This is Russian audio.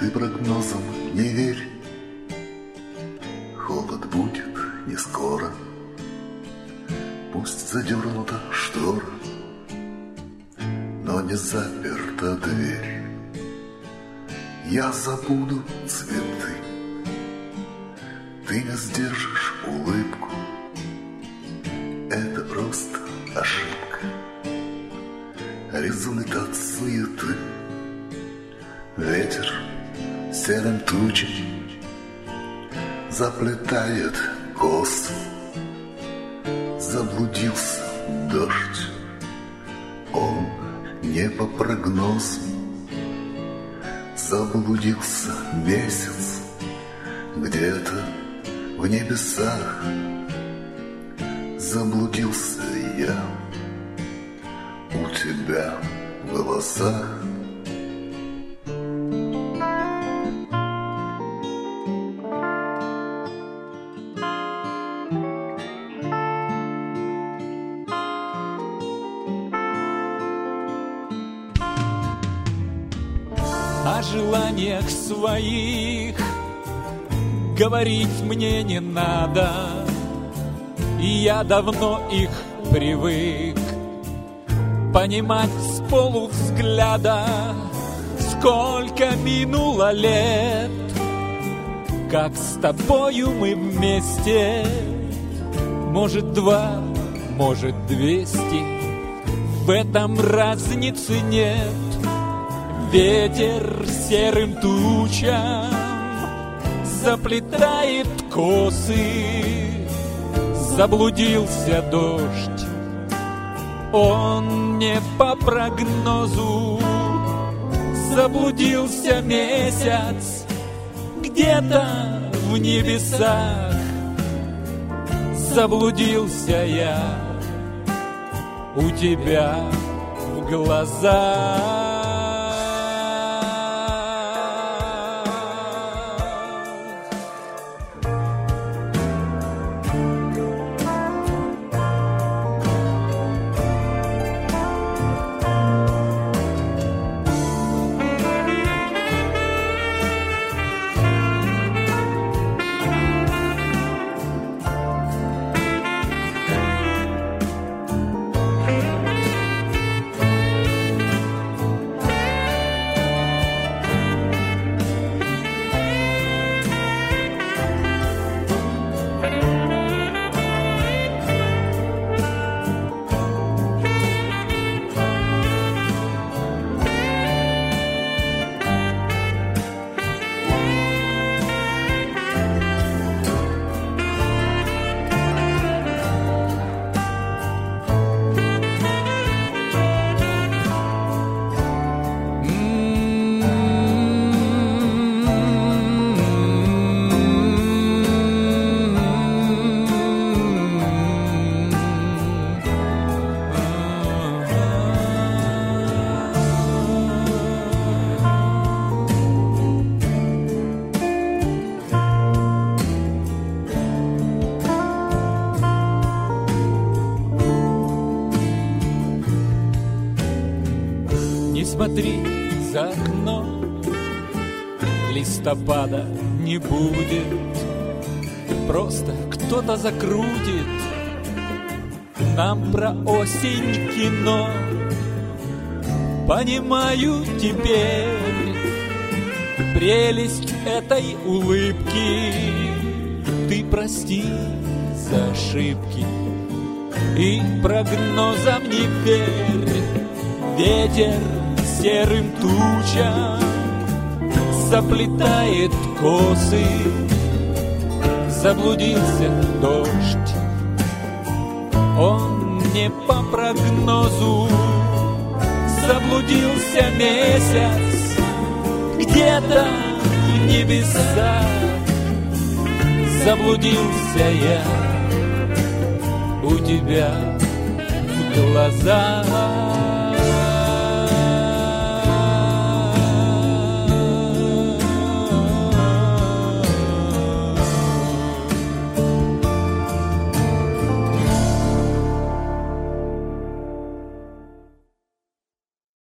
Ты прогнозам не верь, холод будет не скоро. Пусть задернута штора, но не заперта дверь. Я забуду цветы, ты не сдержишь улыбку. Это просто ошибка, результат от суеты. Ветер серым тучей заплетает косы. Заблудился дождь, он не по прогнозу. Заблудился месяц где-то в небесах. Заблудился я у тебя в волосах. О желаниях своих говорить мне не надо, и я давно их привык понимать с полувзгляда. Сколько минуло лет, как с тобою мы вместе. Может, 2, может, 200, в этом разницы нет. Ветер серым тучам заплетает косы. Заблудился дождь, он не по прогнозу. Заблудился месяц где-то в небесах. Заблудился я у тебя в глазах. Смотри за окно, листопада не будет. Просто кто-то закрутит нам про осень кино. Понимаю теперь прелесть этой улыбки. Ты прости за ошибки и прогнозам не верь. Ветер серым тучам заплетает косы. Заблудился дождь, он не по прогнозу. Заблудился месяц где-то в небесах. Заблудился я у тебя в глазах.